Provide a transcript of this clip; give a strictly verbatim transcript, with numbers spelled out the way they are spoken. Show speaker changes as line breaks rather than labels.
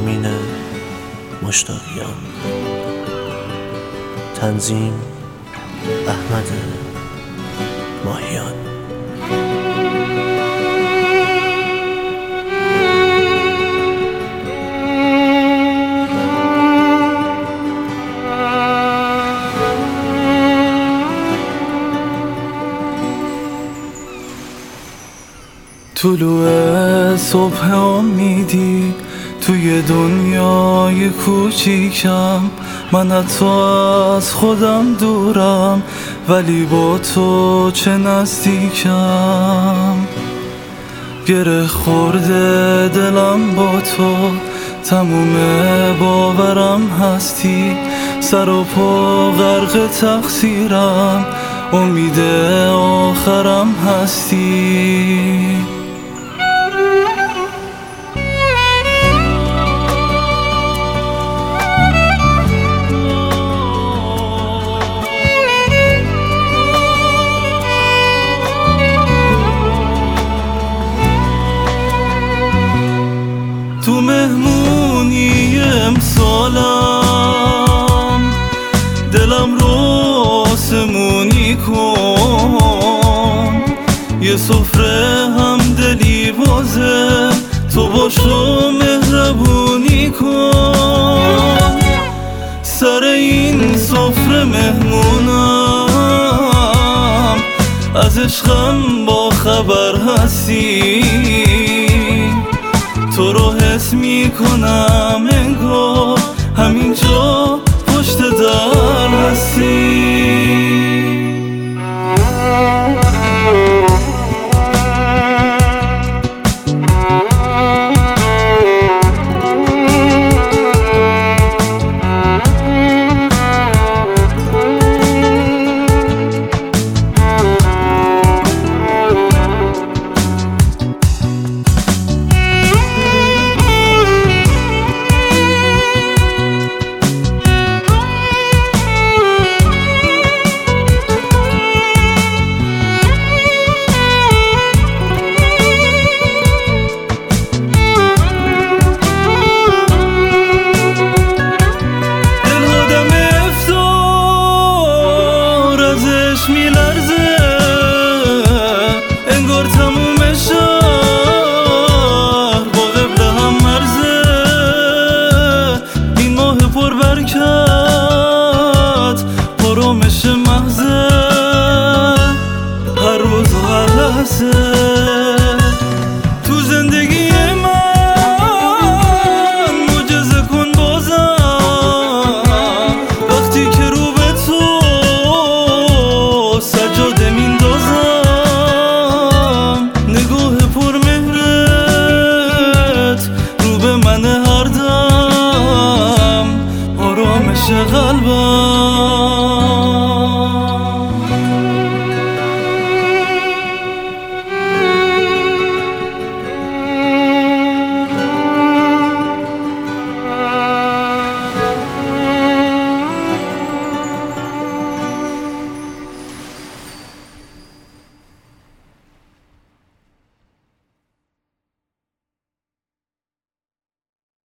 امین مشتاقیان. تنظیم احمد ماهیان.
طلوع صبح امیدی توی دنیای کوچیکم، من حتی از خودم دورم ولی با تو چه نزدیکم. گره خورده دلم با تو، تموم باورم هستی، سر و پا غرق تقصیرم، امید آخرم هستی. تو مهمونی امسالم دلم رو آسمونی کن، یه سفره هم دلی بازه، تو باش و مهربونی کن. سر این سفره مهمونم، از عشقم با خبر هستی، تو رو حس می کنم انگار همینجا پشت در هستی. میلرزه انگار تموم شهر با قبل هم مرزه، این ماه پر برکت آرامش محضه، هر روز و هر لحظه تو زندگی من معجزه کن بازم، وقتی که رو به تو سجاده میندازم، نگاه پر مهرت رو به من هر دم، آرامش قلبم.